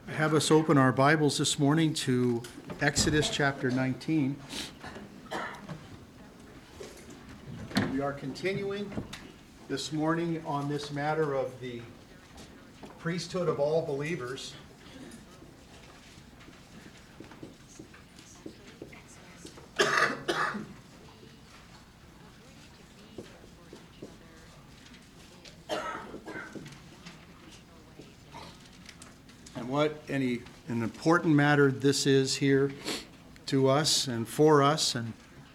have us open our Bibles this morning to Exodus chapter 19. We are continuing this morning on this matter of the priesthood of all believers. And what an important matter this is here to us and for us. And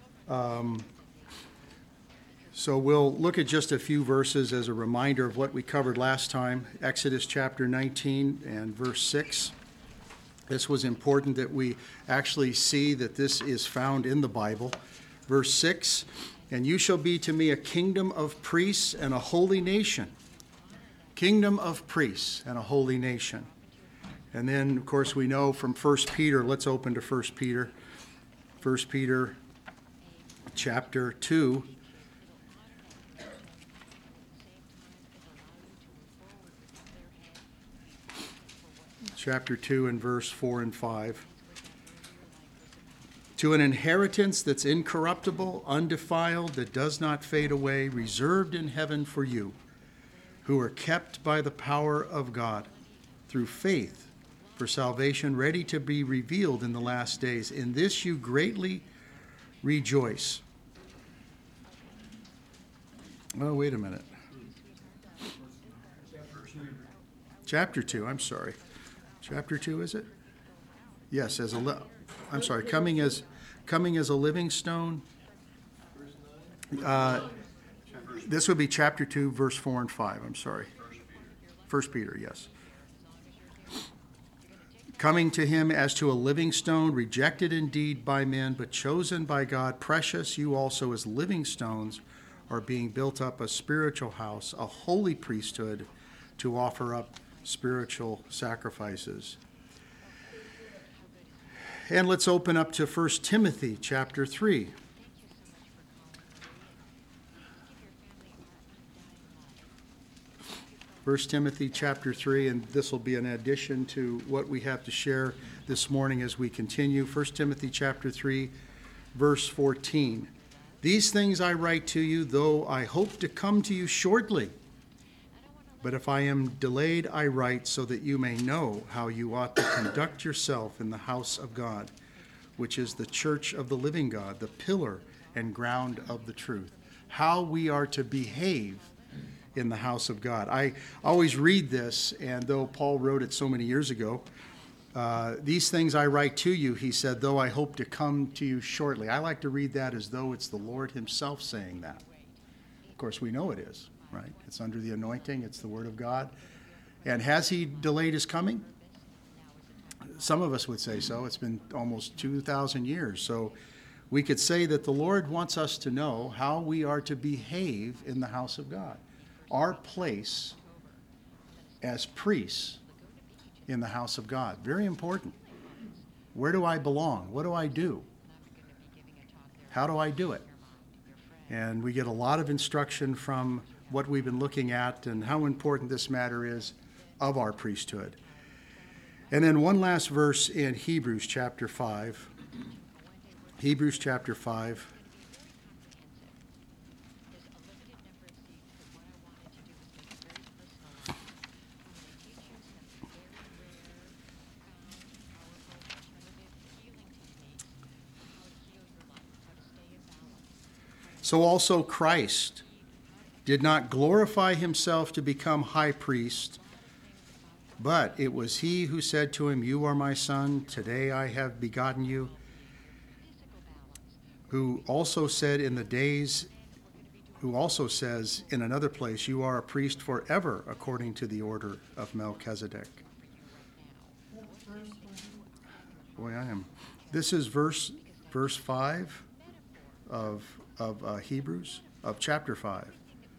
so we'll look at just a few verses as a reminder of what we covered last time. Exodus chapter 19 and verse 6. This was important that we actually see that this is found in the Bible. Verse 6, "And you shall be to me a kingdom of priests and a holy nation." Kingdom of priests and a holy nation. And then, of course, we know from 1 Peter, let's open to 1 Peter. 1 Peter chapter 2. Chapter 2 and verse 4 and 5. "To an inheritance that's incorruptible, undefiled, that does not fade away, reserved in heaven for you, who are kept by the power of God, through faith, for salvation ready to be revealed in the last days. In this you greatly rejoice." Oh, wait a minute. Chapter 2, I'm sorry. Chapter 2, is it? Yes, coming as a living stone. This would be chapter 2, verse 4 and 5. I'm sorry. 1 Peter, yes. "Coming to him as to a living stone, rejected indeed by men, but chosen by God, precious, you also as living stones are being built up a spiritual house, a holy priesthood, to offer up spiritual sacrifices." And let's open up to 1 Timothy chapter 3. 1 Timothy chapter 3, and this will be an addition to what we have to share this morning as we continue. 1 Timothy chapter 3, verse 14. "These things I write to you, though I hope to come to you shortly. But if I am delayed, I write so that you may know how you ought to conduct yourself in the house of God, which is the church of the living God, the pillar and ground of the truth." How we are to behave in the house of God. I always read this, and though Paul wrote it so many years ago, "These things I write to you," he said, "though I hope to come to you shortly." I like to read that as though it's the Lord himself saying that. Of course, we know it is, right? It's under the anointing. It's the word of God. And has he delayed his coming? Some of us would say so. It's been almost 2,000 years. So we could say that the Lord wants us to know how we are to behave in the house of God. Our place as priests in the house of God. Very important. Where do I belong? What do I do? How do I do it? And we get a lot of instruction from what we've been looking at and how important this matter is of our priesthood. And then one last verse in Hebrews chapter 5. Hebrews chapter 5. "So also Christ did not glorify himself to become high priest, but it was he who said to him, 'You are my son, today I have begotten you,' who also said in another place, 'You are a priest forever according to the order of Melchizedek.'" Boy, This is verse 5 of Hebrews, of chapter 5.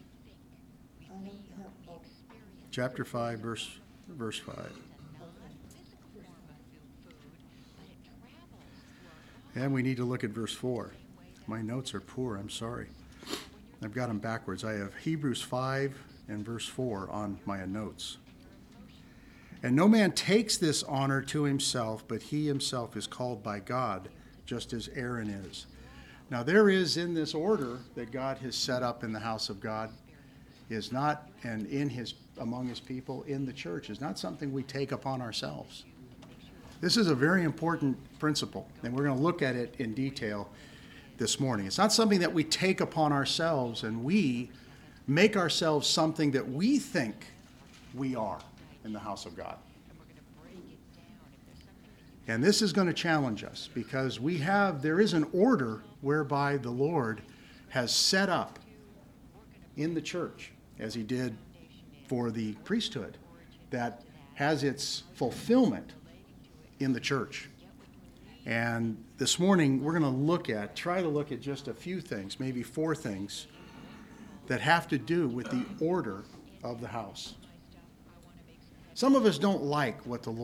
Chapter 5, verse 5. And we need to look at verse 4. My notes are poor, I'm sorry. I've got them backwards. I have Hebrews 5 and verse 4 on my notes. And no man takes this honor to himself, but he himself is called by God, just as Aaron is. Now there is in this order that God has set up in the house of God, is not, and among his people in the church, is not something we take upon ourselves. This is a very important principle, and we're going to look at it in detail this morning. It's not something that we take upon ourselves and we make ourselves something that we think we are in the house of God. And this is going to challenge us because there is an order whereby the Lord has set up in the church, as he did for the priesthood, that has its fulfillment in the church. And this morning we're going to try to look at just a few things, maybe 4 things, that have to do with the order of the house. Some of us don't like where the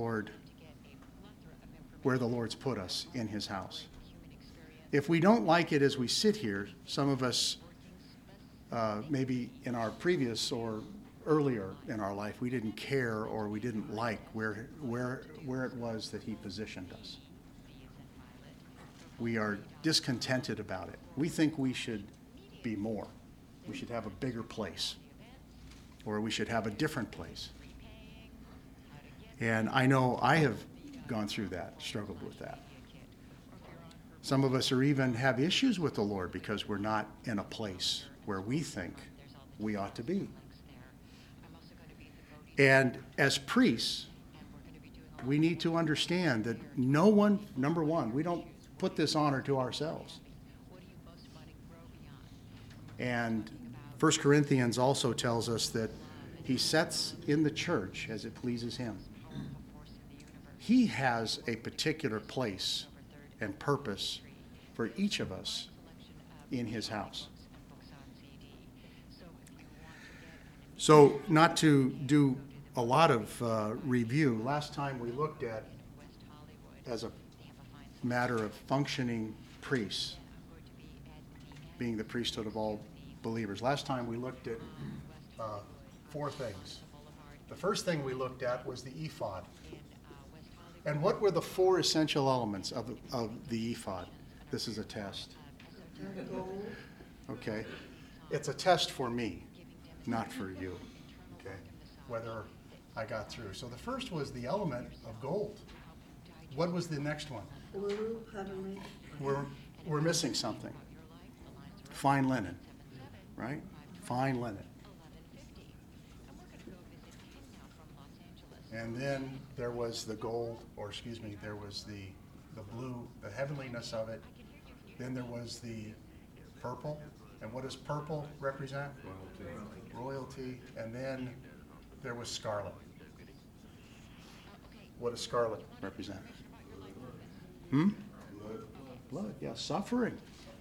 Lord's put us in his house. If we don't like it as we sit here, some of us, maybe in our previous or earlier in our life, we didn't care or we didn't like where it was that he positioned us. We are discontented about it. We think we should be more. We should have a bigger place, or we should have a different place. And I know I have gone through that, struggled with that. Some of us even have issues with the Lord because we're not in a place where we think we ought to be. And as priests, we need to understand that number one, we don't put this honor to ourselves. And 1 Corinthians also tells us that he sets in the church as it pleases him. He has a particular place and purpose for each of us in his house. So, not to do a lot of review, last time we looked at, as a matter of functioning priests, being the priesthood of all believers, last time we looked at 4 things. The first thing we looked at was the ephod. And what were the 4 essential elements of the ephod? This is a test. Okay. It's a test for me, not for you. Okay. Whether I got through. So the first was the element of gold. What was the next one? Blue, heavenly. We're missing something. Fine linen, right? Fine linen. And then there was the gold, there was the blue, the heavenliness of it. Then there was the purple. And what does purple represent? Royalty. And then there was scarlet. What does scarlet represent? Blood, yeah, suffering.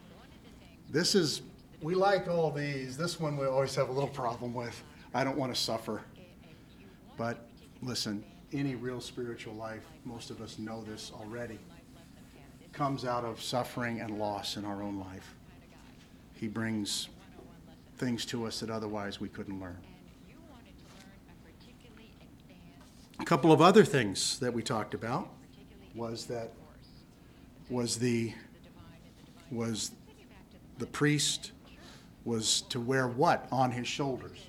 We like all these. This one we always have a little problem with. I don't want to suffer. But listen, any real spiritual life, most of us know this already, comes out of suffering and loss in our own life. He brings things to us that otherwise we couldn't learn. A couple of other things that we talked about was the priest was to wear what on his shoulders?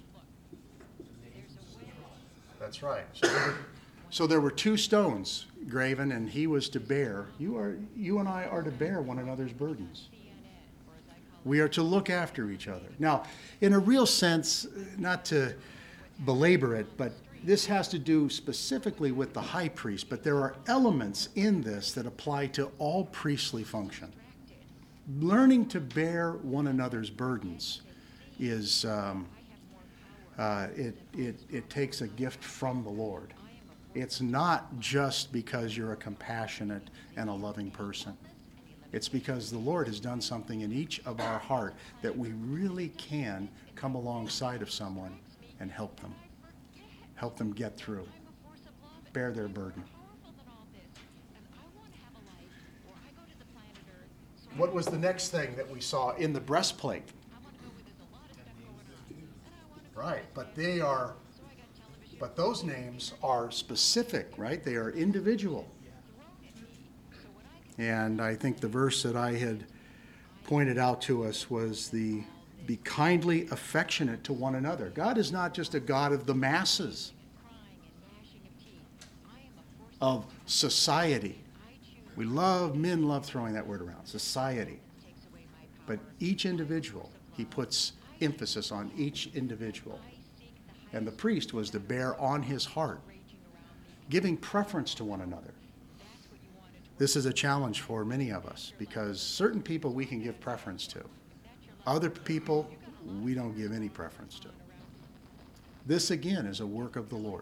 That's right. So there were 2 stones graven, and he was to bear. You and I are to bear one another's burdens. We are to look after each other. Now, in a real sense, not to belabor it, but this has to do specifically with the high priest, but there are elements in this that apply to all priestly function. Learning to bear one another's burdens is, it takes a gift from the Lord. It's not just because you're a compassionate and a loving person. It's because the Lord has done something in each of our heart that we really can come alongside of someone and help them get through, bear their burden. What was the next thing that we saw in the breastplate? Right, but they are But those names are specific, right? They are individual. And I think the verse that I had pointed out to us was the be kindly affectionate to one another. God is not just a God of the masses, of society. Men love throwing that word around, society. But each individual, he puts emphasis on each individual. And the priest was to bear on his heart, giving preference to one another. This is a challenge for many of us because certain people we can give preference to. Other people we don't give any preference to. This again is a work of the Lord.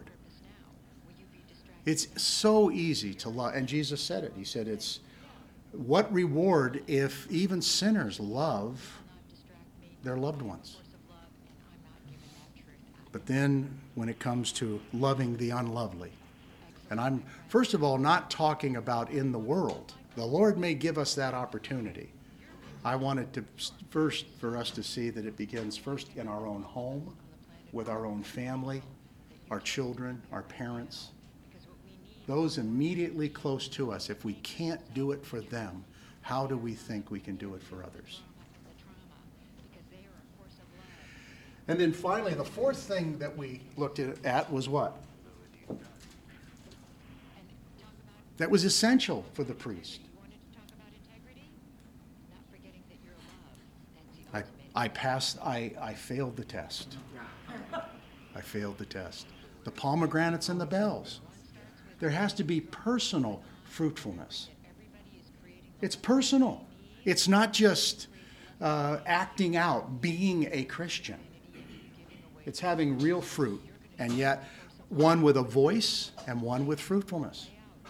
It's so easy to love, and Jesus said it. He said it's what reward if even sinners love their loved ones. But then when it comes to loving the unlovely, and I'm, first of all, not talking about in the world. The Lord may give us that opportunity. I want it to first for us to see that it begins first in our own home, with our own family, our children, our parents, those immediately close to us. If we can't do it for them, how do we think we can do it for others? And then finally, the fourth thing that we looked at was what? That was essential for the priest. I failed the test. I failed the test. The pomegranates and the bells. There has to be personal fruitfulness. It's personal. It's not just acting out, being a Christian. It's having real fruit, and yet one with a voice and one with fruitfulness.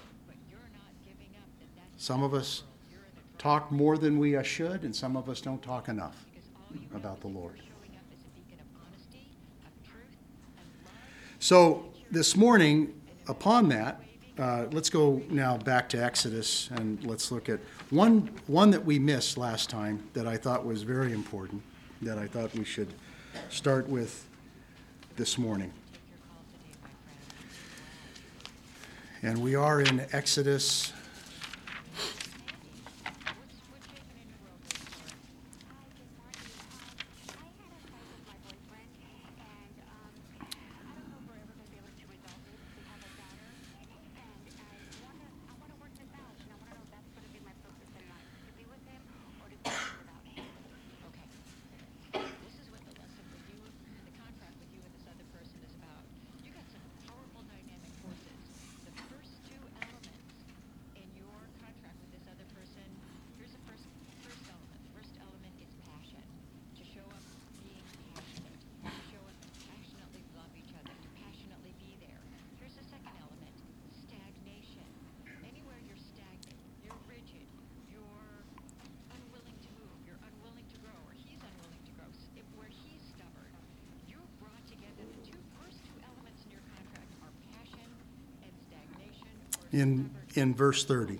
Some of us talk more than we should, and some of us don't talk enough about the Lord. So this morning, upon that, let's go now back to Exodus, and let's look at one that we missed last time that I thought was very important, that I thought we should start with this morning. And we are in Exodus. In verse 30.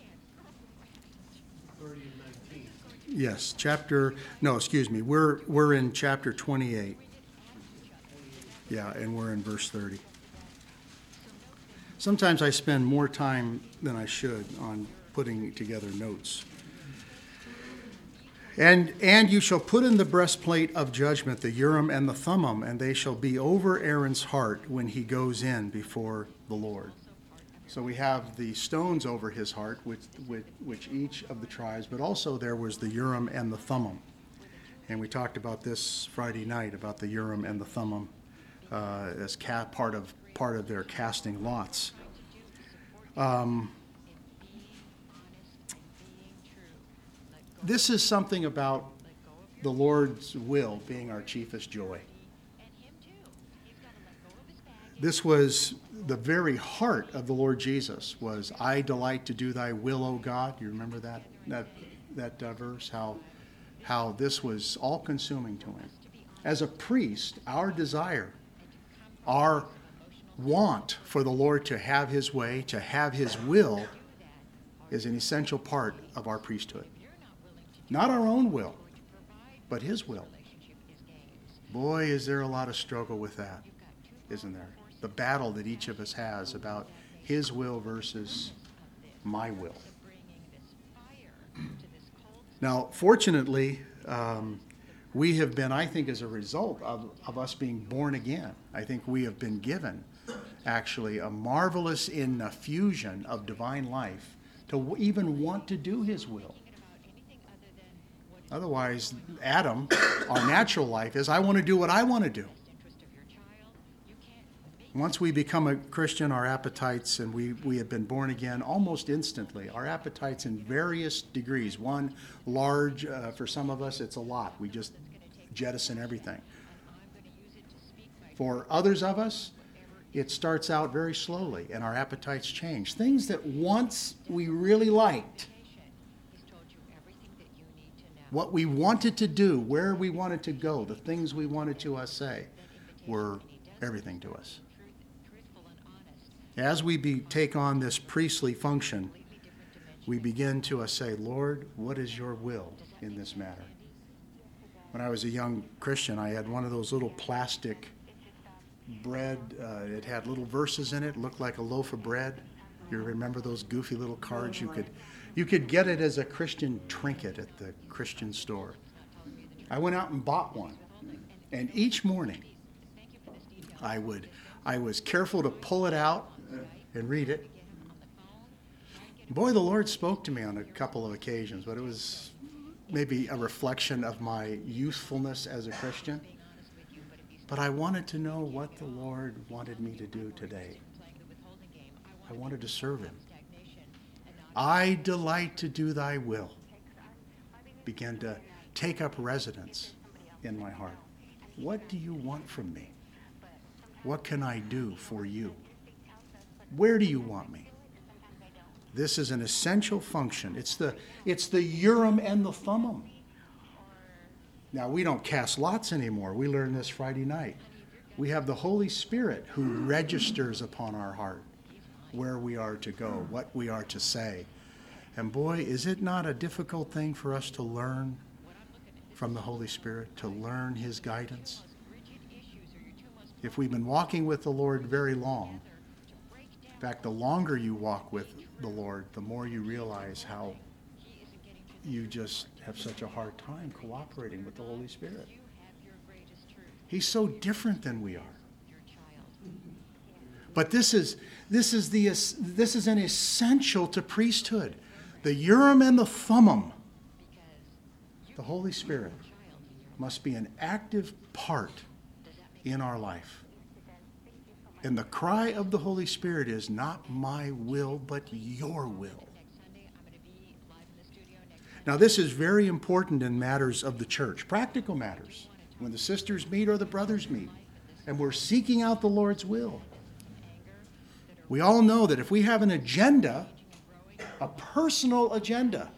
30 and 19. Yes, we're in chapter 28. Yeah, and we're in verse 30. Sometimes I spend more time than I should on putting together notes. And you shall put in the breastplate of judgment the Urim and the Thummim, and they shall be over Aaron's heart when he goes in before the Lord. So we have the stones over his heart, which each of the tribes, but also there was the Urim and the Thummim. And we talked about this Friday night, about the Urim and the Thummim as part of their casting lots. This is something about the Lord's will being our chiefest joy. This was the very heart of the Lord Jesus, was, I delight to do thy will, O God. You remember that verse? How this was all consuming to him. As a priest, our desire, our want for the Lord to have his way, to have his will, is an essential part of our priesthood. Not our own will, but his will. Boy, is there a lot of struggle with that, isn't there? the battle that each of us has about his will versus my will. Now, fortunately, we have been, I think, as a result of us being born again, I think we have been given actually a marvelous infusion of divine life to even want to do his will. Otherwise, Adam, our natural life is, I want to do what I want to do. Once we become a Christian, our appetites, and we have been born again almost instantly, our appetites in various degrees. One, large, for some of us, it's a lot. We just jettison everything. For others of us, it starts out very slowly, and our appetites change. Things that once we really liked, what we wanted to do, where we wanted to go, the things we wanted to say, were everything to us. As we take on this priestly function, we begin to say, Lord, what is your will in this matter? When I was a young Christian, I had one of those little plastic bread. It had little verses in it, looked like a loaf of bread. You remember those goofy little cards? You could get it as a Christian trinket at the Christian store. I went out and bought one, and each morning I was careful to pull it out and read it. Boy, the Lord spoke to me on a couple of occasions, but it was maybe a reflection of my youthfulness as a Christian. But I wanted to know what the Lord wanted me to do today. I wanted to serve him. I delight to do thy will. Began to take up residence in my heart. What do you want from me? What can I do for you? Where do you want me? This is an essential function. It's the Urim and the Thummim. Now, we don't cast lots anymore. We learned this Friday night. We have the Holy Spirit who registers upon our heart where we are to go, what we are to say. And boy, is it not a difficult thing for us to learn from the Holy Spirit, to learn his guidance? If we've been walking with the Lord very long, in fact, the longer you walk with the Lord, the more you realize how you just have such a hard time cooperating with the Holy Spirit. He's so different than we are. But this is an essential to priesthood. The Urim and the Thummim. The Holy Spirit must be an active part in our life. And the cry of the Holy Spirit is, not my will, but your will. Now, this is very important in matters of the church, practical matters, when the sisters meet or the brothers meet, and we're seeking out the Lord's will. We all know that if we have an agenda, a personal agenda,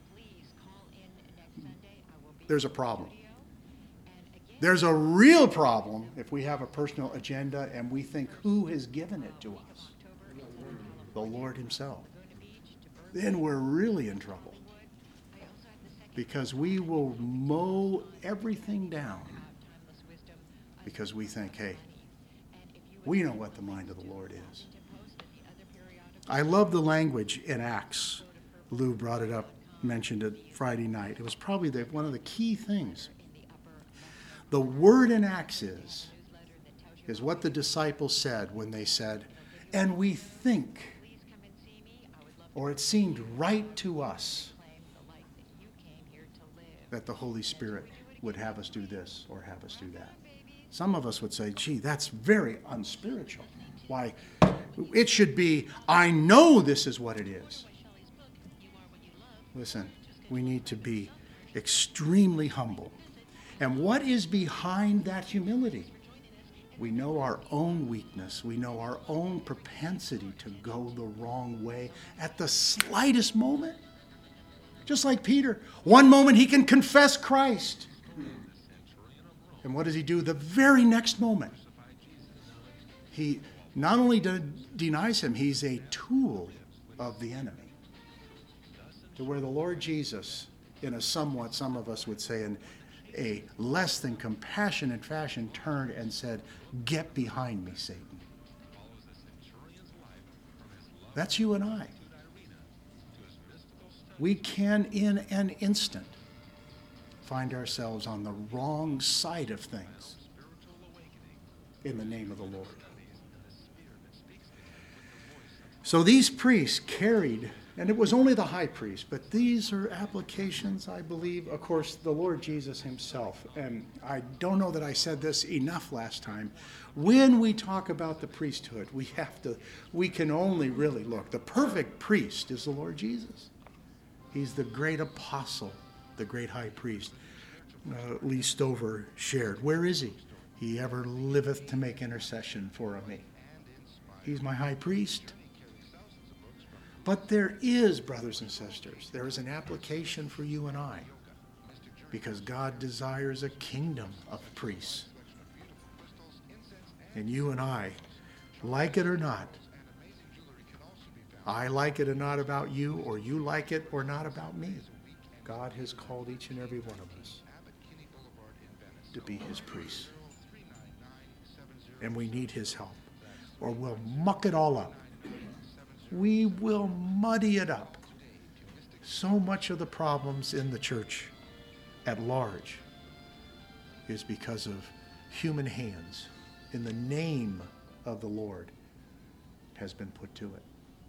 there's a problem. There's a real problem if we have a personal agenda and we think, who has given it to us? The Lord himself. Then we're really in trouble. Because we will mow everything down because we think, hey, we know what the mind of the Lord is. I love the language in Acts. Lou brought it up, mentioned it Friday night. It was probably one of the key things. The word in Acts is what the disciples said when they said, and we think, or it seemed right to us, that the Holy Spirit would have us do this or have us do that. Some of us would say, gee, that's very unspiritual. Why? It should be, I know this is what it is. Listen, we need to be extremely humble. And what is behind that humility? We know our own weakness. We know our own propensity to go the wrong way at the slightest moment. Just like Peter. One moment he can confess Christ. And what does he do the very next moment? He not only denies him, he's a tool of the enemy. To where the Lord Jesus, in a somewhat, some of us would say, in a less than compassionate fashion, turned and said, get behind me, Satan. That's you and I. We can, in an instant, find ourselves on the wrong side of things in the name of the Lord. So these priests carried, and it was only the high priest, but these are applications, I believe, of course, the Lord Jesus himself. And I don't know that I said this enough last time. When we talk about the priesthood, we can only really look. The perfect priest is the Lord Jesus. He's the great apostle, the great high priest. Lee Stover shared. Where is he? He ever liveth to make intercession for me. He's my high priest. But there is, brothers and sisters, there is an application for you and I, because God desires a kingdom of priests. And you and I, like it or not, I like it or not about you, or you like it or not about me, God has called each and every one of us to be his priests. And we need his help, or we'll muck it all up. We will muddy it up. So much of the problems in the church at large is because of human hands in the name of the Lord has been put to it.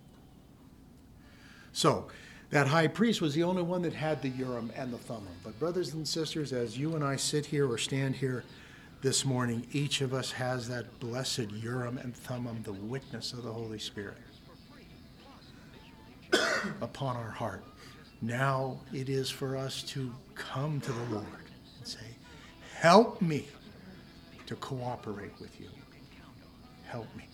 So, that high priest was the only one that had the Urim and the Thummim. But brothers and sisters, as you and I sit here or stand here this morning, each of us has that blessed Urim and Thummim, the witness of the Holy Spirit, upon our heart. Now it is for us to come to the Lord and say, help me to cooperate with you. Help me.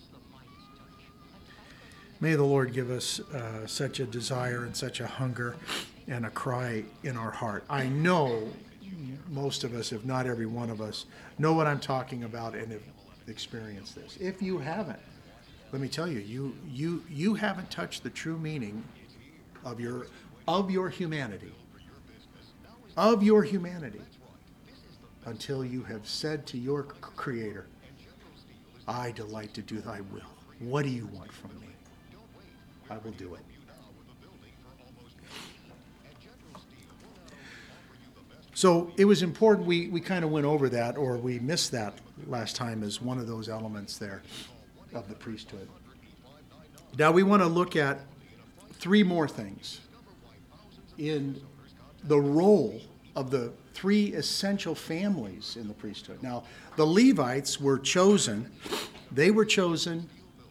May the Lord give us such a desire and such a hunger and a cry in our heart. I know most of us, if not every one of us, know what I'm talking about and have experienced this. If you haven't, let me tell you, you haven't touched the true meaning of your humanity. Of your humanity. Until you have said to your Creator, I delight to do thy will. What do you want from me? I will do it. So it was important, we kind of went over that, or we missed that last time as one of those elements there of the priesthood. Now we want to look at three more things in the role of the three essential families in the priesthood. Now, the Levites were chosen. They were chosen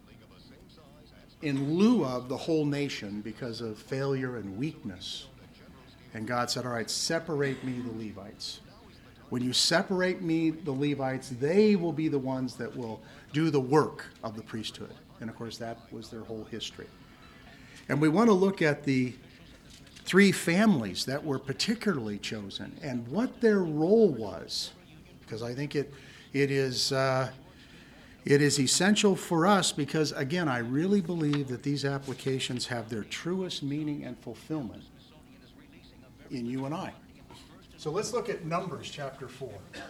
in lieu of the whole nation because of failure and weakness. And God said, all right, separate me the Levites. When you separate me the Levites, they will be the ones that will do the work of the priesthood. And of course, that was their whole history. And we want to look at the three families that were particularly chosen and what their role was, because I think it is essential for us, because again, I really believe that these applications have their truest meaning and fulfillment in you and I. So let's look at Numbers chapter 4.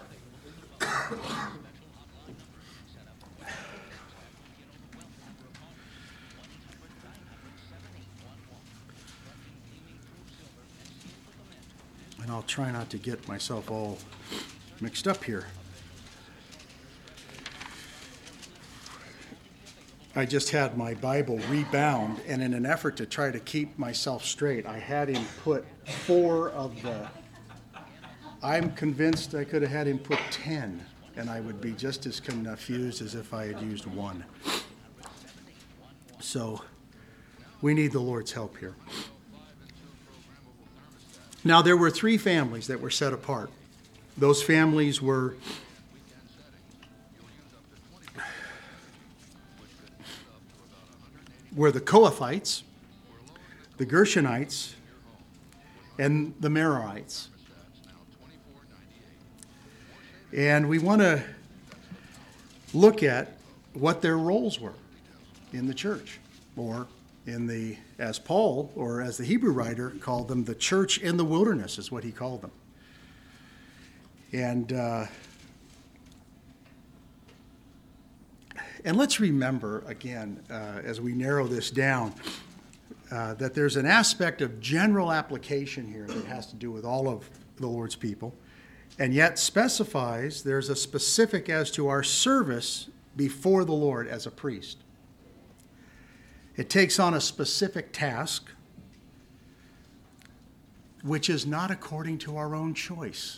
And I'll try not to get myself all mixed up here. I just had my Bible rebound, and in an effort to try to keep myself straight, I had him put 4 of the... I'm convinced I could have had him put 10, and I would be just as confused as if I had used 1. So we need the Lord's help here. Now, there were 3 families that were set apart. Those families were the Kohathites, the Gershonites, and the Merarites. And we want to look at what their roles were in the church, or in the, as Paul, or as the Hebrew writer called them, the church in the wilderness is what he called them. And And let's remember, again, as we narrow this down, that there's an aspect of general application here that has to do with all of the Lord's people, and yet specifies there's a specific as to our service before the Lord as a priest. It takes on a specific task, which is not according to our own choice.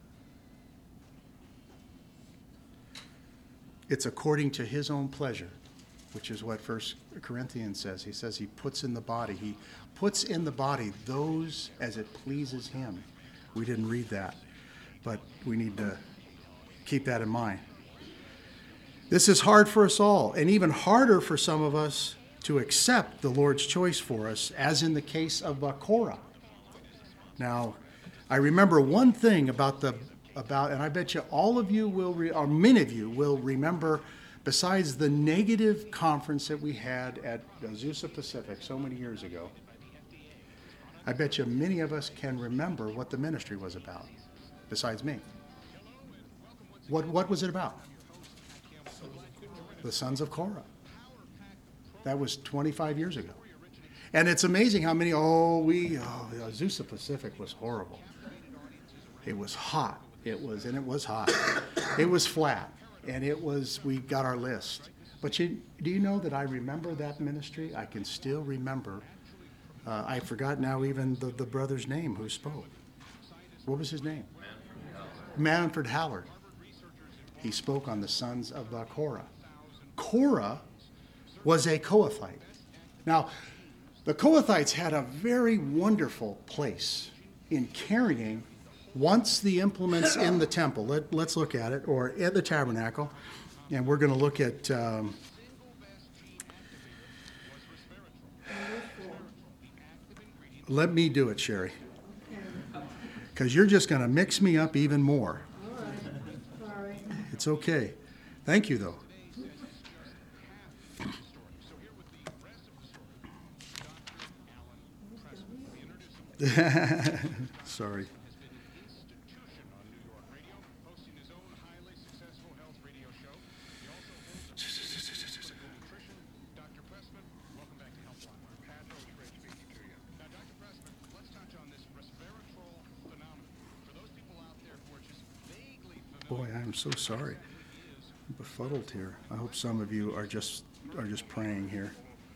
It's according to his own pleasure, which is what 1 Corinthians says. He says he puts in the body those as it pleases him. We didn't read that, but we need to keep that in mind. This is hard for us all, and even harder for some of us to accept the Lord's choice for us, as in the case of Korah. Now, I remember one thing about, and I bet you all of you will, or many of you will remember, besides the negative conference that we had at Azusa Pacific so many years ago, I bet you many of us can remember what the ministry was about, besides me. What was it about? The sons of Korah. That was 25 years ago. And it's amazing how many, Azusa Pacific was horrible. It was hot. It was hot. It was flat. And we got our list. But do you know that I remember that ministry? I can still remember. I forgot now even the brother's name who spoke. What was his name? Manford Hallard. He spoke on the sons of Korah. Korah was a Kohathite. Now, the Kohathites had a very wonderful place in carrying once the implements in the temple. Let's look at it, or at the tabernacle, and we're going to look at let me do it, Sherry, because you're just going to mix me up even more. All right. Sorry. It's okay. Thank you, though. Sorry. Boy, I am so sorry. I'm befuddled here. I hope some of you are just praying here.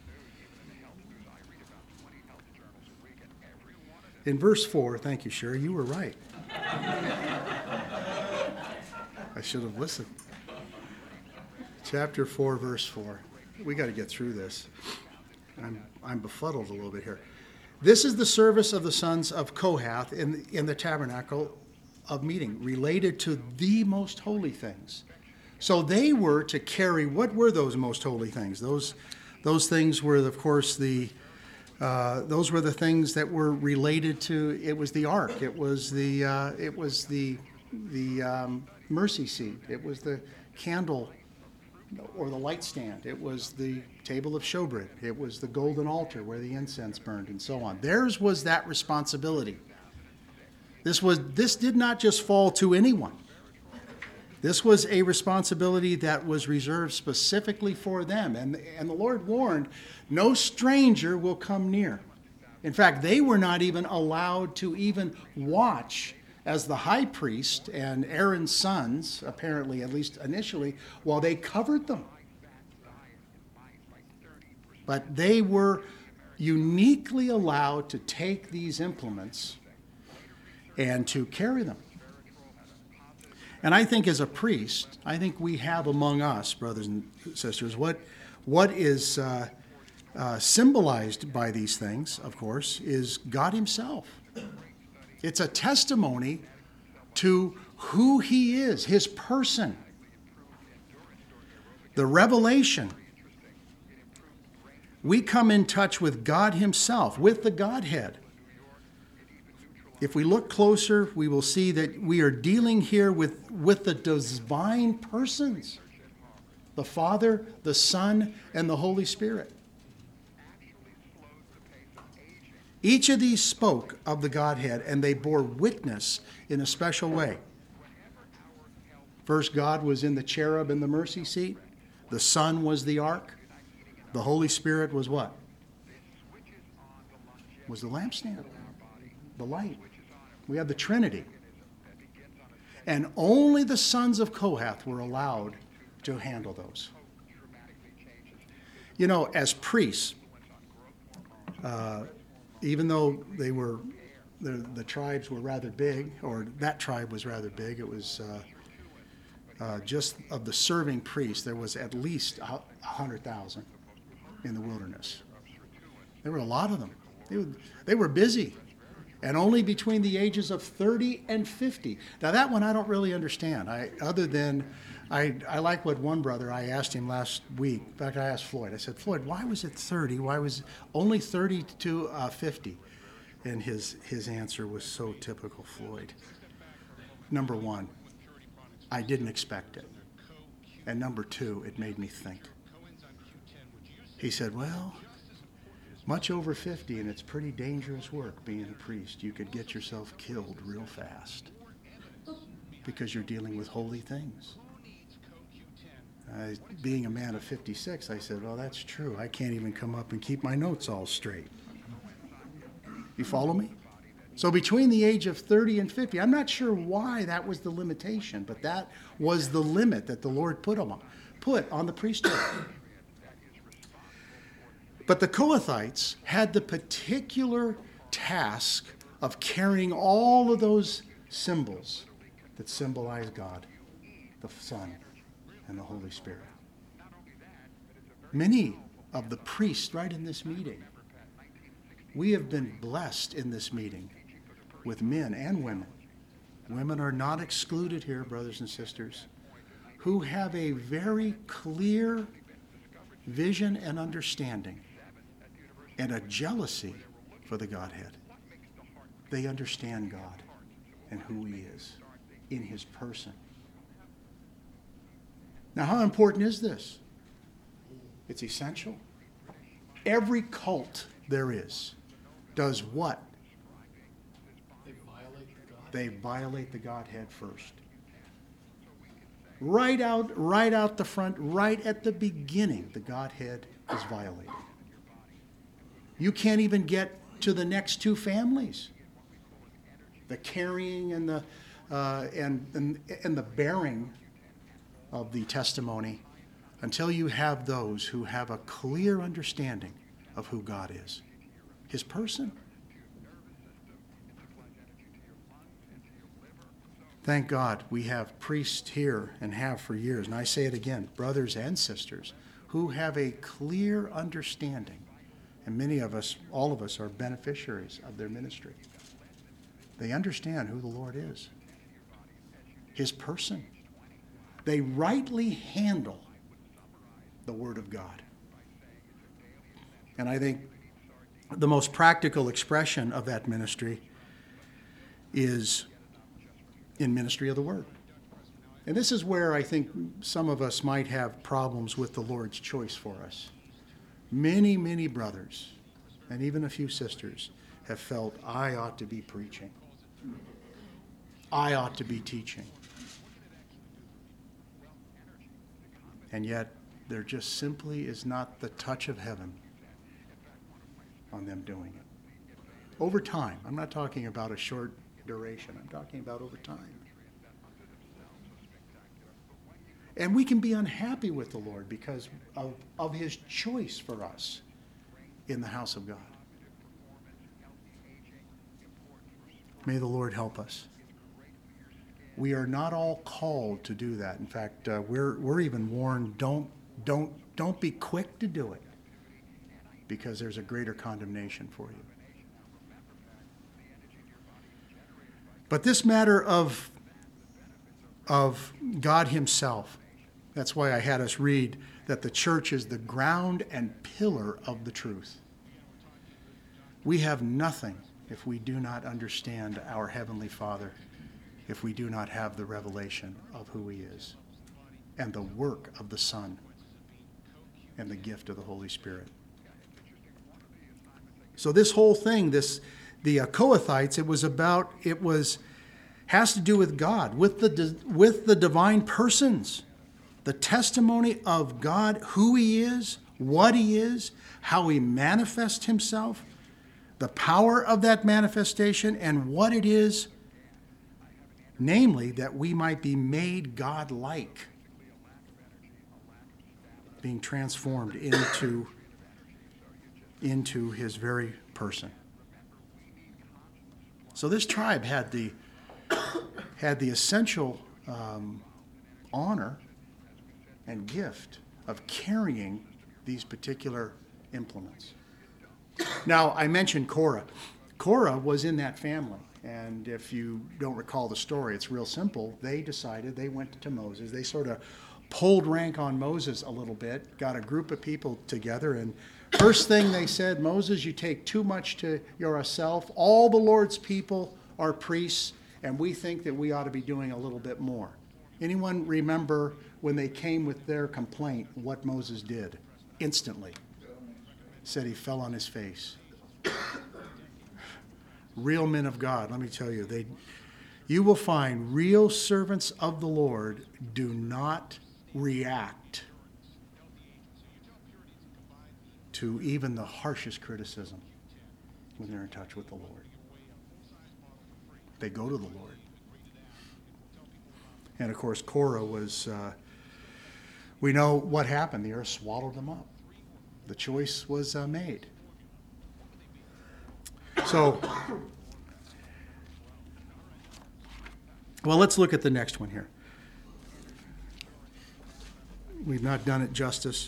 In verse 4, thank you, Sherry, you were right. I should have listened. Chapter 4, verse 4. We got to get through this. I'm befuddled a little bit here. This is the service of the sons of Kohath in the tabernacle of meeting, related to the most holy things. So they were to carry, what were those most holy things? Those things were, of course, those were the things that were related to. It was the ark. It was the mercy seat. It was the candle or the light stand. It was the table of showbread. It was the golden altar where the incense burned, and so on. Theirs was that responsibility. This did not just fall to anyone. This was a responsibility that was reserved specifically for them. And the Lord warned, no stranger will come near. In fact, they were not even allowed to even watch as the high priest and Aaron's sons, apparently, at least initially, while they covered them. But they were uniquely allowed to take these implements and to carry them. And I think as a priest, I think we have among us, brothers and sisters, what is symbolized by these things, of course, is God himself. It's a testimony to who he is, his person. The revelation. We come in touch with God himself, with the Godhead. If we look closer, we will see that we are dealing here with the divine persons, the Father, the Son, and the Holy Spirit. Each of these spoke of the Godhead, and they bore witness in a special way. First, God was in the cherub in the mercy seat. The Son was the ark. The Holy Spirit was what? Was the lampstand, the light. We have the Trinity. And only the sons of Kohath were allowed to handle those. You know, as priests, even though they were, the tribes were rather big, or that tribe was rather big, it was just of the serving priests, there was at least 100,000 in the wilderness. There were a lot of them. They were busy. And only between the ages of 30 and 50. Now that one I don't really understand. I like what one brother, I asked him last week. In fact, I asked Floyd. I said, Floyd, why was it 30? Why was only 30 to 50? And his answer was so typical Floyd. Number one, I didn't expect it. And number two, it made me think. He said, well, much over 50, and it's pretty dangerous work being a priest. You could get yourself killed real fast because you're dealing with holy things. Being a man of 56, I said, well, that's true. I can't even come up and keep my notes all straight. You follow me? So between the age of 30 and 50, I'm not sure why that was the limitation, but that was the limit that the Lord put on the priesthood. But the Kohathites had the particular task of carrying all of those symbols that symbolize God, the Son, and the Holy Spirit. Many of the priests right in this meeting, we have been blessed in this meeting with men and women. Women are not excluded here, brothers and sisters, who have a very clear vision and understanding and a jealousy for the Godhead. They understand God and who He is in His person. Now, how important is this? It's essential. Every cult there is does what? They violate the Godhead first. Right out the front, right at the beginning, the Godhead is violated. You can't even get to the next two families. The carrying and the bearing of the testimony until you have those who have a clear understanding of who God is, His person. Thank God we have priests here and have for years, and I say it again, brothers and sisters, who have a clear understanding. And many of us, all of us, are beneficiaries of their ministry. They understand who the Lord is, His person. They rightly handle the Word of God. And I think the most practical expression of that ministry is in ministry of the Word. And this is where I think some of us might have problems with the Lord's choice for us. Many, many brothers, and even a few sisters, have felt, I ought to be preaching. I ought to be teaching. And yet, there just simply is not the touch of heaven on them doing it. Over time. I'm not talking about a short duration. I'm talking about over time. And we can be unhappy with the Lord because of His choice for us in the house of God. May the Lord help us. We are not all called to do that. In fact, we're even warned, don't be quick to do it because there's a greater condemnation for you. But this matter of God Himself, that's why I had us read that the church is the ground and pillar of the truth. We have nothing if we do not understand our Heavenly Father, if we do not have the revelation of who He is and the work of the Son and the gift of the Holy Spirit. So this whole thing, the Kohathites, has to do with God, with the divine persons. The testimony of God, who he is, what he is, how he manifests himself, the power of that manifestation, and what it is, namely, that we might be made God-like, being transformed into his very person. So this tribe had the essential honor and gift of carrying these particular implements. Now, I mentioned Korah. Korah was in that family. And if you don't recall the story, it's real simple. They decided, they went to Moses. They sort of pulled rank on Moses a little bit, got a group of people together, and first thing they said, Moses, you take too much to yourself. All the Lord's people are priests, and we think that we ought to be doing a little bit more. Anyone remember when they came with their complaint, what Moses did? Instantly. Said he fell on his face. Real men of God, let me tell you, you will find real servants of the Lord do not react to even the harshest criticism when they're in touch with the Lord. They go to the Lord. And of course, Korah was, we know what happened. The earth swallowed them up. The choice was made. So, well, let's look at the next one here. We've not done it justice,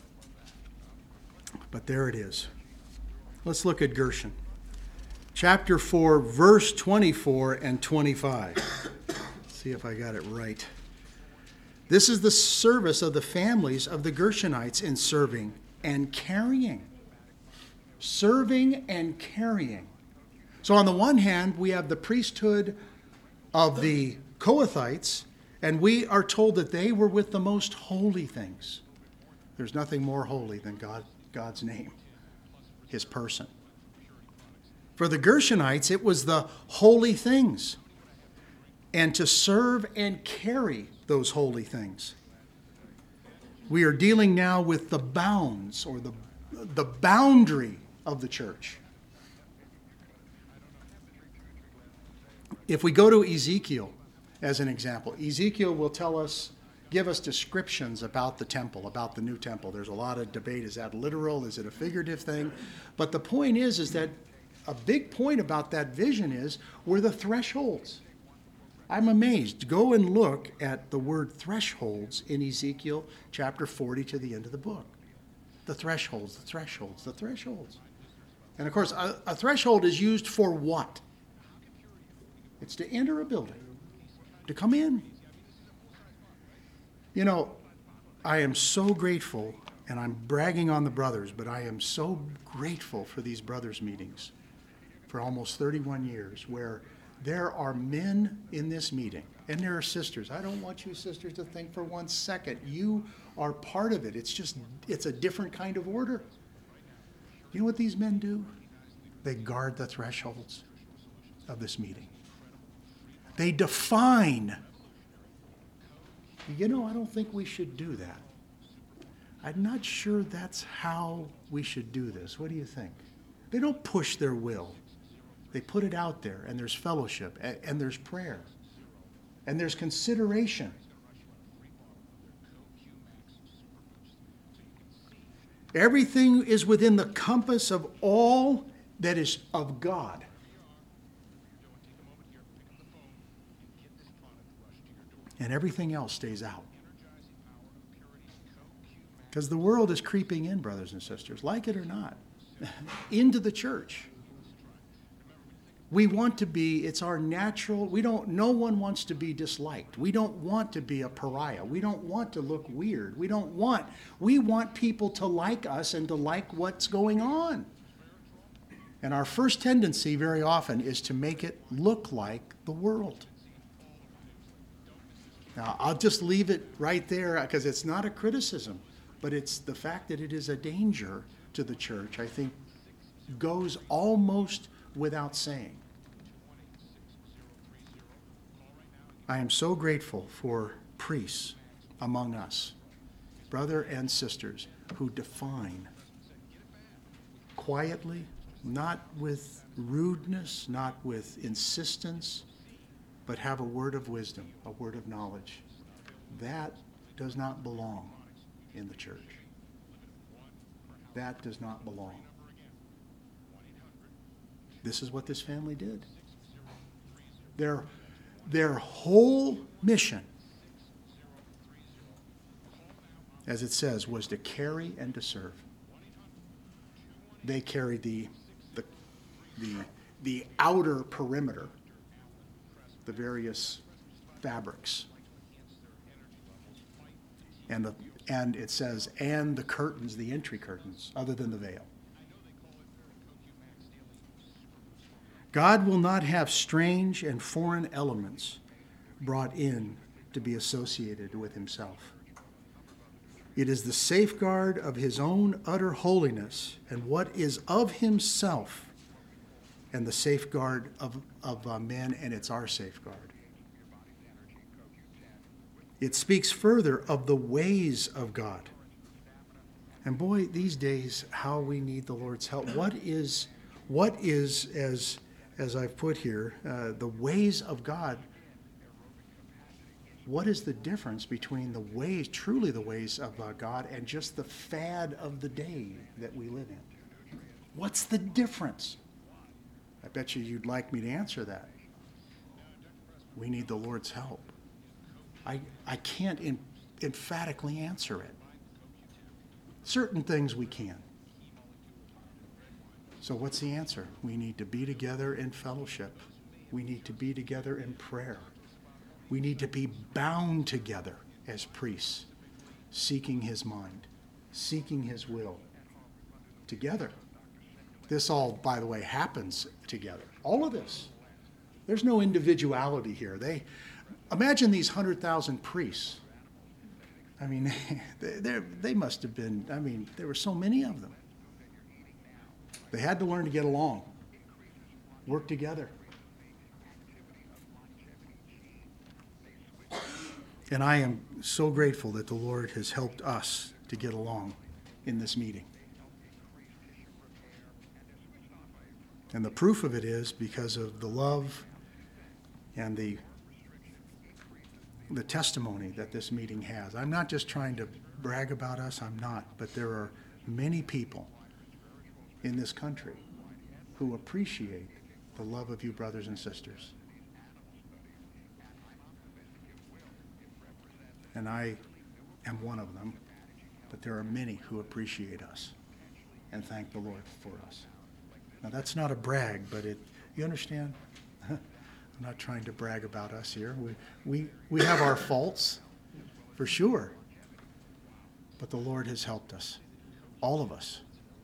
but there it is. Let's look at Gershon. Chapter 4, verse 24 and 25. See if I got it right. This is the service of the families of the Gershonites in serving and carrying. Serving and carrying. So on the one hand, we have the priesthood of the Kohathites, and we are told that they were with the most holy things. There's nothing more holy than God's name, his person. For the Gershonites, it was the holy things, and to serve and carry those holy things. We are dealing now with the bounds or the boundary of the church. If we go to Ezekiel as an example, Ezekiel will give us descriptions about the temple, about the new temple. There's a lot of debate. Is that literal? Is it a figurative thing? But the point is that a big point about that vision were the thresholds. I'm amazed. Go and look at the word thresholds in Ezekiel chapter 40 to the end of the book. The thresholds, the thresholds, the thresholds. And of course, a threshold is used for what? It's to enter a building, to come in. You know, I am so grateful, and I'm bragging on the brothers, but I am so grateful for these brothers' meetings for almost 31 years, where there are men in this meeting, and there are sisters. I don't want you sisters to think for 1 second. You are part of it. It's a different kind of order. You know what these men do? They guard the thresholds of this meeting. They define. I don't think we should do that. I'm not sure that's how we should do this. What do you think? They don't push their will. They put it out there, and there's fellowship, and there's prayer, and there's consideration. Everything is within the compass of all that is of God. And everything else stays out. Because the world is creeping in, brothers and sisters, like it or not, into the church. We want to be, it's our natural, no one wants to be disliked. We don't want to be a pariah. We don't want to look weird. We want people to like us and to like what's going on. And our first tendency very often is to make it look like the world. Now, I'll just leave it right there because it's not a criticism, but it's the fact that it is a danger to the church, I think, goes almost without saying. I am so grateful for priests among us, brother and sisters, who define quietly, not with rudeness, not with insistence, but have a word of wisdom, a word of knowledge. That does not belong in the church. That does not belong. This is what this family did. Their whole mission, as it says, was to carry and to serve. They carried the outer perimeter, the various fabrics. And it says, and the curtains, the entry curtains, other than the veil. God will not have strange and foreign elements brought in to be associated with himself. It is the safeguard of his own utter holiness and what is of himself, and the safeguard of men, and it's our safeguard. It speaks further of the ways of God. And boy, these days, how we need the Lord's help. What is as I've put here, the ways of God? What is the difference between the ways, truly the ways of God, and just the fad of the day that we live in? What's the difference? I bet you'd like me to answer that. We need the Lord's help. I can't emphatically answer it. Certain things we can. So what's the answer? We need to be together in fellowship. We need to be together in prayer. We need to be bound together as priests, seeking his mind, seeking his will, together. This all, by the way, happens together. All of this. There's no individuality here. Imagine these 100,000 priests. I mean, they must have been, there were so many of them. They had to learn to get along, work together. And I am so grateful that the Lord has helped us to get along in this meeting. And the proof of it is because of the love and the testimony that this meeting has. I'm not just trying to brag about us, I'm not, but there are many people in this country who appreciate the love of you brothers and sisters. And I am one of them, but there are many who appreciate us and thank the Lord for us. Now that's not a brag, but you understand? I'm not trying to brag about us here. We have our faults, for sure. But the Lord has helped us, all of us.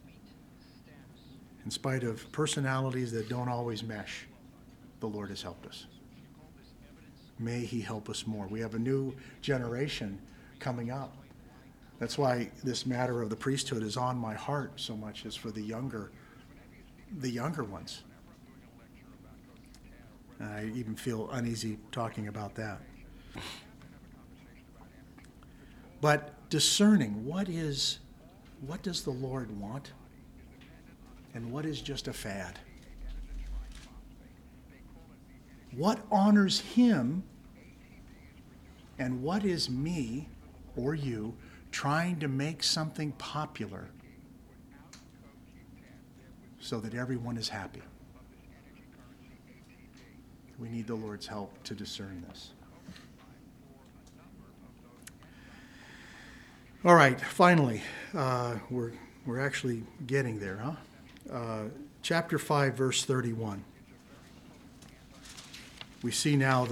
In spite of personalities that don't always mesh, the Lord has helped us. May he help us more. We have a new generation coming up. That's why this matter of the priesthood is on my heart so much, as for the younger ones. I even feel uneasy talking about that. But discerning what does the Lord want and what is just a fad. What honors him and what is me or you trying to make something popular so that everyone is happy. We need the Lord's help to discern this. All right, finally, we're actually getting there, huh? Chapter 5, verse 31. We see now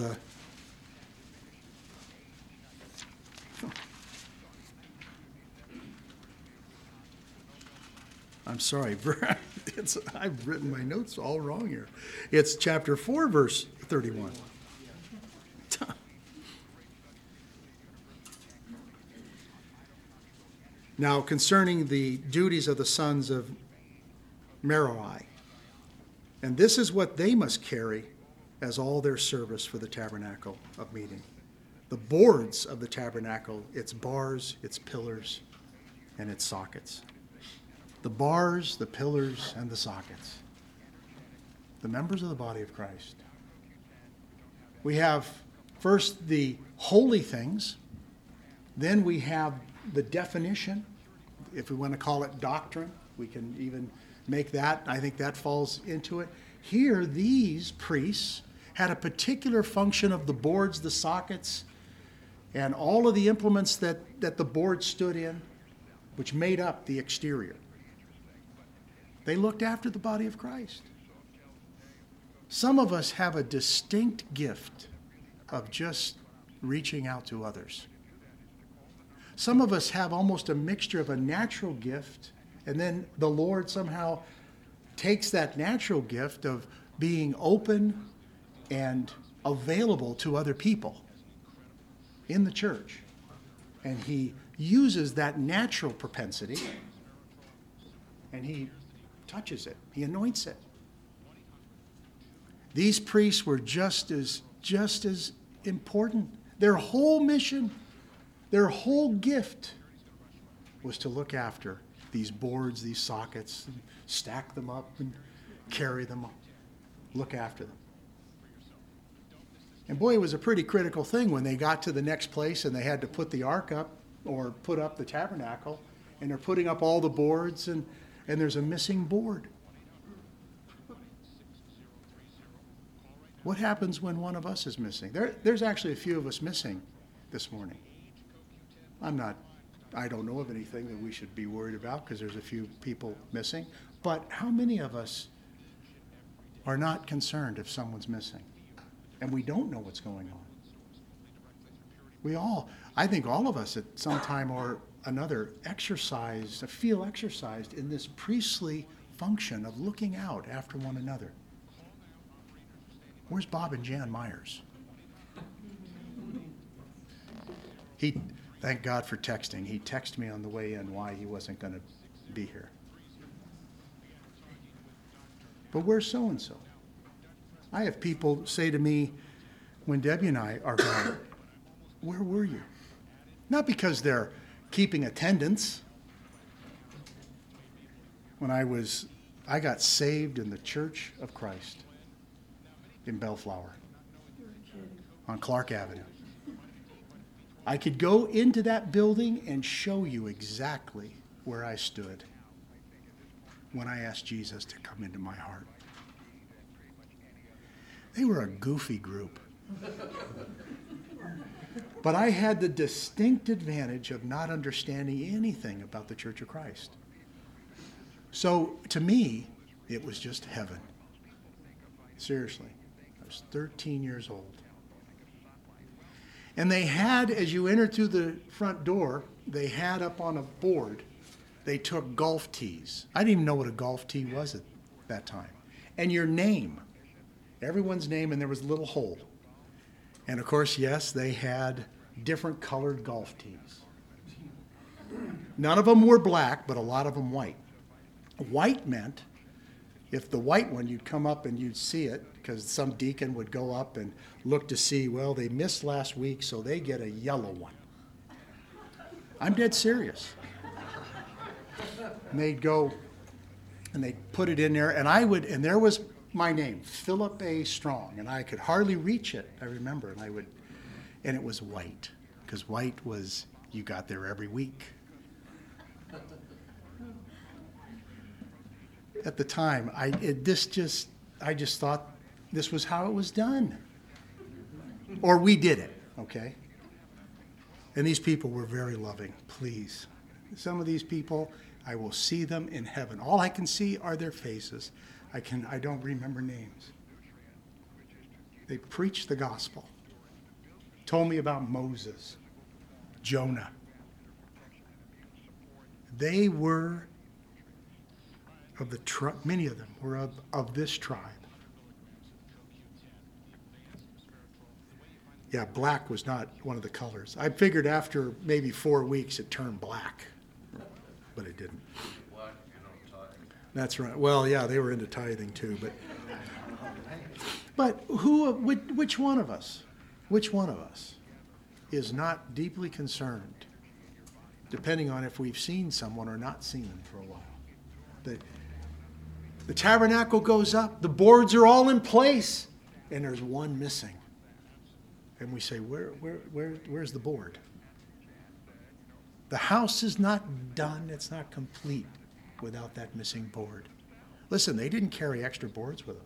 I'm sorry, I've written my notes all wrong here. It's chapter 4, verse 31. Now, concerning the duties of the sons of Merari, and this is what they must carry as all their service for the tabernacle of meeting. The boards of the tabernacle, its bars, its pillars, and its sockets. The bars, the pillars, and the sockets. The members of the body of Christ. We have first the holy things, then we have the definition. If we want to call it doctrine, we can even make that. I think that falls into it. Here, these priests had a particular function of the boards, the sockets, and all of the implements that the board stood in, which made up the exterior. They looked after the body of Christ. Some of us have a distinct gift of just reaching out to others. Some of us have almost a mixture of a natural gift, and then the Lord somehow takes that natural gift of being open and available to other people in the church. And he uses that natural propensity and he touches it. He anoints it. These priests were just as important. Their whole mission, their whole gift was to look after these boards, these sockets, and stack them up and carry them up, look after them. And boy, it was a pretty critical thing when they got to the next place and they had to put the ark up or put up the tabernacle, and they're putting up all the boards and there's a missing board. What happens when one of us is missing? There's actually a few of us missing this morning. I don't know of anything that we should be worried about because there's a few people missing. But how many of us are not concerned if someone's missing? And we don't know what's going on. I think all of us at some time or another feel exercised in this priestly function of looking out after one another. Where's Bob and Jan Myers? Thank God for texting. He texted me on the way in why he wasn't going to be here. But where's so-and-so? I have people say to me when Debbie and I are gone, where were you? Not because they're keeping attendance. When I got saved in the Church of Christ in Bellflower on Clark Avenue. I could go into that building and show you exactly where I stood when I asked Jesus to come into my heart. They were a goofy group. But I had the distinct advantage of not understanding anything about the Church of Christ. So to me, it was just heaven. Seriously. I was 13 years old. And they had, as you entered through the front door, they had up on a board, they took golf tees. I didn't even know what a golf tee was at that time. And your name, everyone's name, and there was a little hole. And of course, yes, they had different colored golf tees. None of them were black, but a lot of them white. White meant, if the white one, you'd come up and you'd see it, because some deacon would go up and look to see, well, they missed last week, so they get a yellow one. I'm dead serious. And they'd go and they'd put it in there, and there was my name, Philip A. Strong, and I could hardly reach it, I remember, and it was white, because white was, you got there every week. At the time, I just thought this was how it was done. Or we did it, okay? And these people were very loving. Please. Some of these people, I will see them in heaven. All I can see are their faces. I don't remember names. They preached the gospel. Told me about Moses, Jonah. They were of the tribe, many of them were of this tribe. Yeah, black was not one of the colors. I figured after maybe 4 weeks it turned black, but it didn't. Black, That's right. Well, yeah, they were into tithing too, but which one of us? Which one of us is not deeply concerned, depending on if we've seen someone or not seen them for a while. The tabernacle goes up, the boards are all in place, and there's one missing. And we say, where's the board? The house is not done, it's not complete without that missing board. Listen, they didn't carry extra boards with them.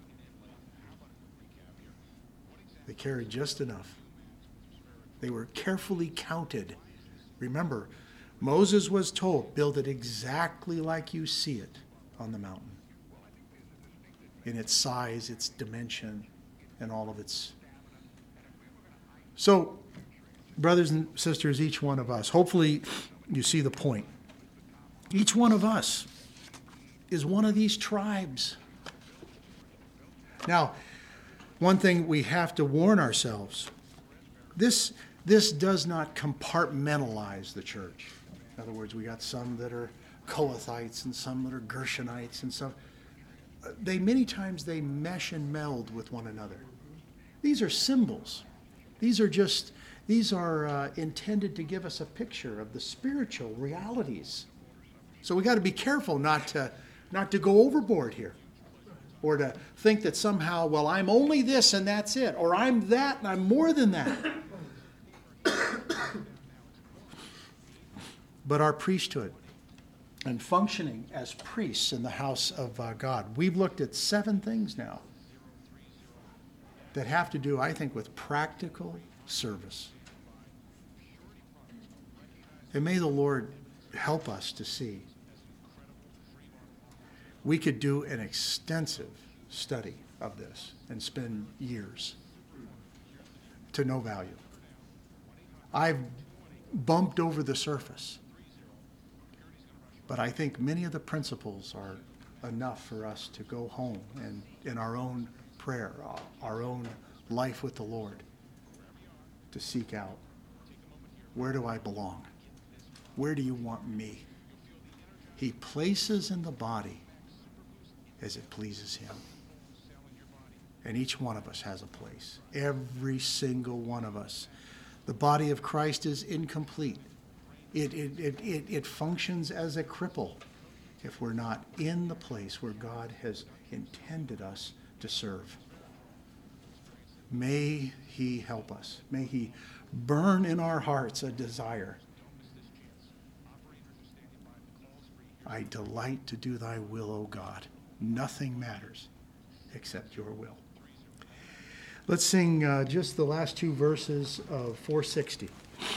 They carried just enough. They were carefully counted. Remember, Moses was told, build it exactly like you see it on the mountain. In its size, its dimension, and all of its... So, brothers and sisters, each one of us, hopefully you see the point. Each one of us is one of these tribes. Now, one thing we have to warn ourselves, this does not compartmentalize the church. In other words, we got some that are Kohathites and some that are Gershonites and some. Many times they mesh and meld with one another. These are symbols. These are intended to give us a picture of the spiritual realities. So we got to be careful not to go overboard here, or to think that somehow, well, I'm only this and that's it, or I'm that and I'm more than that. But our priesthood and functioning as priests in the house of God, we've looked at 7 things now that have to do, I think, with practical service. And may the Lord help us to see. We could do an extensive study of this and spend years to no value. I've bumped over the surface, but I think many of the principles are enough for us to go home and in our own prayer, our own life with the Lord, to seek out, where do I belong? Where do you want me? He places in the body as it pleases him. And each one of us has a place. Every single one of us. The body of Christ is incomplete. It functions as a cripple if we're not in the place where God has intended us to serve. May he help us. May he burn in our hearts a desire. I delight to do thy will, O God. Nothing matters except your will. Let's sing just the last 2 verses of 460.